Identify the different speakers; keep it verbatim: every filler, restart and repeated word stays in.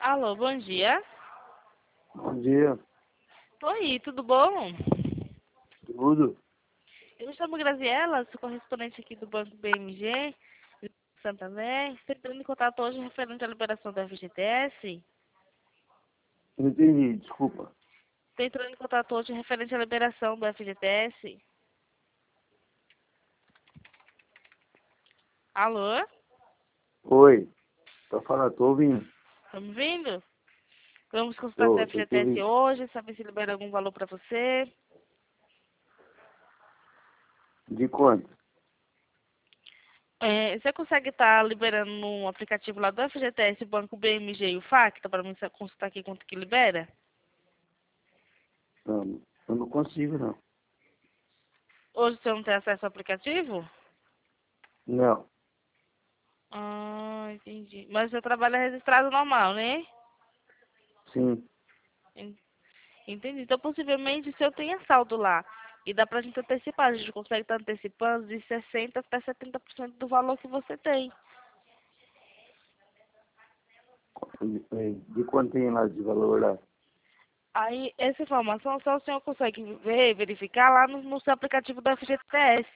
Speaker 1: Alô, bom dia.
Speaker 2: Bom dia,
Speaker 1: Oi, tudo bom?
Speaker 2: tudo?
Speaker 1: Eu me chamo Graziela, sou correspondente aqui do Banco B M G, de Santander. Estou entrando em contato hoje referente à liberação do F G T S.
Speaker 2: Não entendi, desculpa.
Speaker 1: Estou entrando em contato hoje referente à liberação do F G T S. Alô?
Speaker 2: Oi, pra falar, tô ouvindo.
Speaker 1: Tá me ouvindo? Vamos consultar seu
Speaker 2: Tô, tô te
Speaker 1: F G T S
Speaker 2: ouvindo.
Speaker 1: hoje, saber se libera algum valor para você.
Speaker 2: De quanto?
Speaker 1: É, você consegue estar liberando no aplicativo lá do F G T S, o Banco B M G e o Facta, para mim consultar aqui quanto que libera?
Speaker 2: Não, eu não consigo, não.
Speaker 1: Hoje você não tem acesso ao aplicativo?
Speaker 2: Não,
Speaker 1: Ah, entendi. Mas seu trabalho é registrado normal, né?
Speaker 2: sim.
Speaker 1: En- Entendi. Então, possivelmente, se eu tenho saldo lá e dá pra gente antecipar, a gente consegue estar antecipando de sessenta por cento até setenta por cento do valor que você tem.
Speaker 2: De, de quanto tem lá de valor lá?
Speaker 1: Aí, essa informação só o senhor consegue ver, verificar lá no, no seu aplicativo do F G T S.